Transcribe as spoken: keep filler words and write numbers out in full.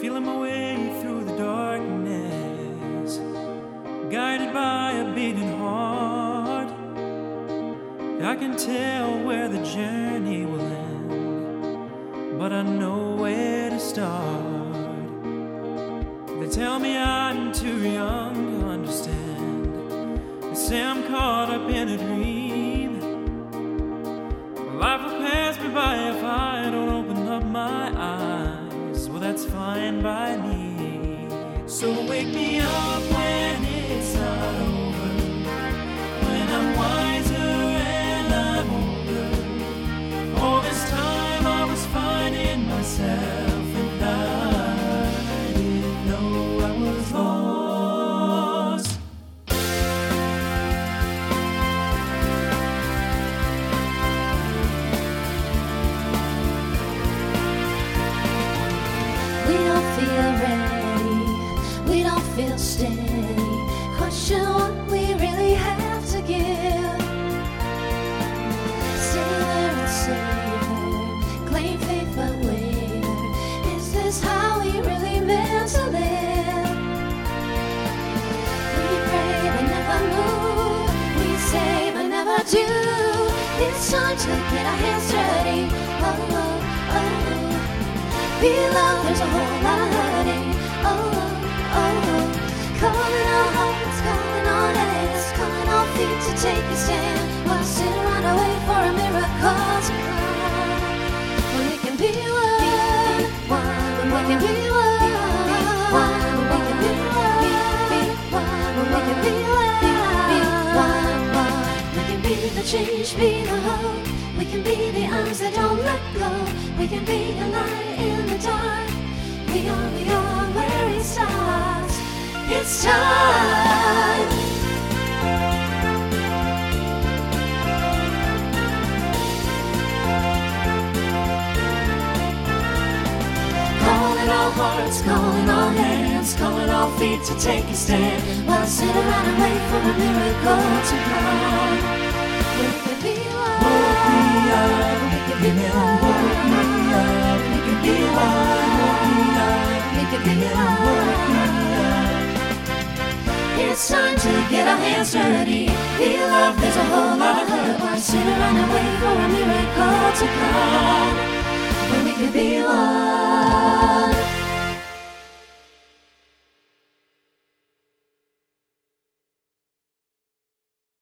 feeling my way through the darkness, guided by a beating heart. I can tell where the journey will end, but I know where to start. They tell me I'm too young to understand. They say I'm caught up in a dream. Life will pass me by if I don't open up my eyes. Well, that's fine by me. So wake me up when it's not over, when I'm wiser and I'm older. All this time I was finding myself, and I didn't know I was lost. We don't feel ready, we don't feel steady. Question what we really have to give. Sailor and saver, claim faith but waver. Is this how we really meant to live? We pray but never move, we say but never do. It's time to get our hands dirty. Oh, oh, oh. Below there's a whole lot of hurting. Oh, oh, oh. Calling our hearts, calling our heads, calling our feet to take a stand. While sit around and wait for a miracle to come. When we can be one, when we can be one, when we can be one, when we can be one, we can be the change, be the hope. We can be the arms that don't let go. We can be the light in the dark. We are, we are where it starts. It's time. Calling our hearts, calling our hands, calling our feet to take a stand. While sit around and wait for a miracle to come. We can be one. We can be one. We can be one. We can be one. It's time to get our hands dirty. Feel love, there's a whole lot of hurt. Why sit around and wait for a miracle to come when we can be one?